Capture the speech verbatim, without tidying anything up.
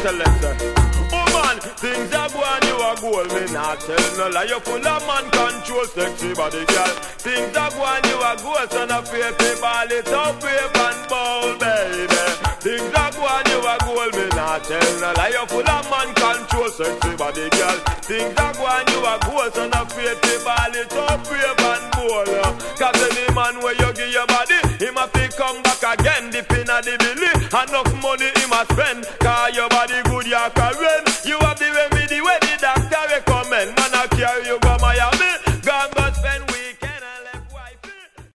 selector. Woman, things are going, you are gold, me not tell no lie. You full of man control, sexy body girl. Things are going, you are gold, son of faith, ball it up, wave and bowl, baby. Things are going, you are gold, me not tell no lie. You full of man control, sexy body girl. Things are going, you are gold, son of faith, ball it up, wave and bowl. Cause any man where you give your body, he must be come back again, dip in a the billy. Enough money he must spend, cause your